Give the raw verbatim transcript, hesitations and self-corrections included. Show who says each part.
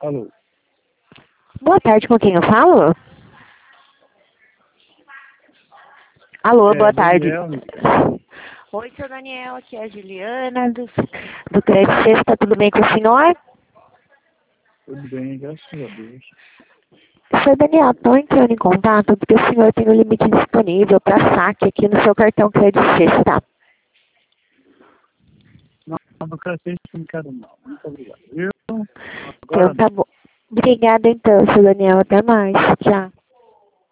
Speaker 1: Alô.
Speaker 2: Boa tarde, com quem eu falo? Alô,
Speaker 1: É,
Speaker 2: boa tarde.
Speaker 1: Daniel.
Speaker 2: Oi, seu Daniel, aqui é a Juliana, do, do Crédito Sexta, tudo bem com o senhor?
Speaker 1: Tudo bem, graças a Deus.
Speaker 2: Seu Daniel, estou entrando em contato porque o senhor tem um limite disponível para saque aqui no seu cartão Crédito Sexta.
Speaker 1: Não, não quero ser isso, não quero não. Muito obrigado. Eu,
Speaker 2: Então,
Speaker 1: agora
Speaker 2: tá bom. Obrigada, então, seu Daniel. Até mais. Tchau.